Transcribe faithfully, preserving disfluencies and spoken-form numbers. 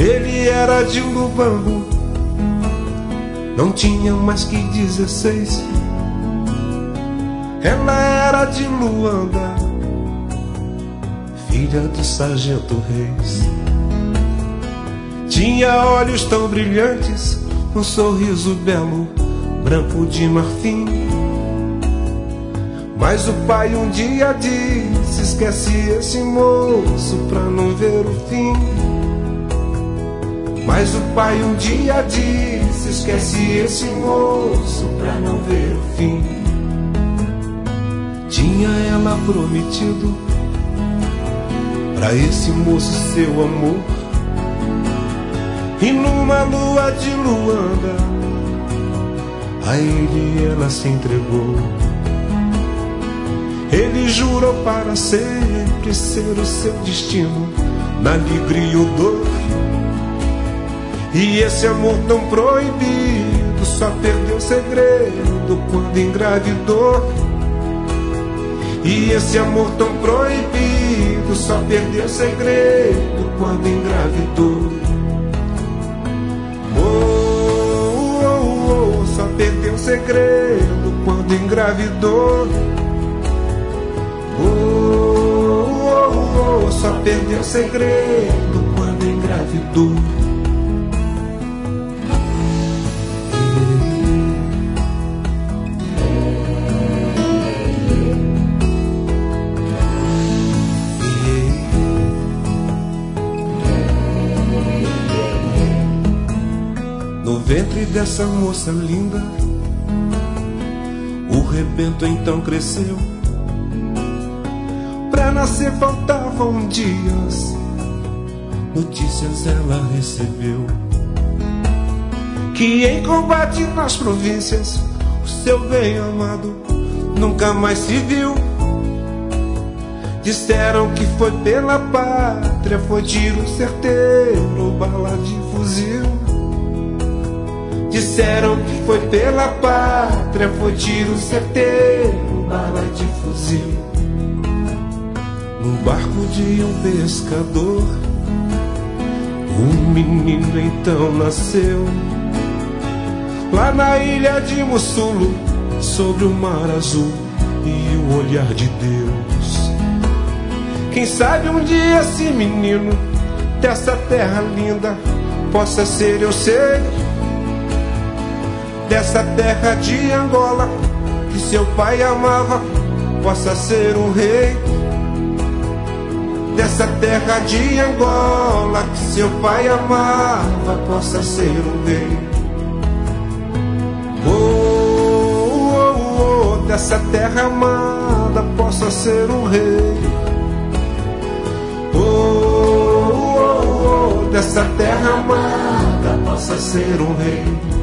Ele era de Lubambo, não tinha mais que dezesseis. Ela era de Luanda, filha do sargento Reis. Tinha olhos tão brilhantes, um sorriso belo, branco de marfim. Mas o pai um dia disse: esquece esse moço pra não ver o fim. Mas o pai um dia disse: esquece esse moço pra não ver o fim. Tinha ela prometido pra esse moço seu amor, e numa lua de Luanda a ele ela se entregou. Ele jurou para sempre ser o seu destino, na alegria ou dor. E esse amor tão proibido só perdeu segredo quando engravidou. E esse amor tão proibido só perdeu segredo quando engravidou. Oh, oh, oh, só perdeu segredo quando engravidou. Oh, oh, oh, só perdeu segredo quando engravidou. No ventre dessa moça linda, o rebento então cresceu. Pra nascer faltavam dias, notícias ela recebeu que em combate nas províncias o seu bem-amado nunca mais se viu. Disseram que foi pela pátria, foi tiro certeiro, bala de fuzil. Disseram que foi pela pátria, foi tiro certeiro, bala de fuzil. Num barco de um pescador, um menino então nasceu, lá na ilha de Mussulo, sobre o mar azul e o olhar de Deus. Quem sabe um dia esse menino dessa terra linda possa ser, eu sei, dessa terra de Angola que seu pai amava, possa ser um rei. Dessa terra de Angola que seu pai amava, possa ser um rei. Oh, oh, oh, dessa terra amada possa ser um rei. Oh, oh, oh, dessa terra amada possa ser um rei.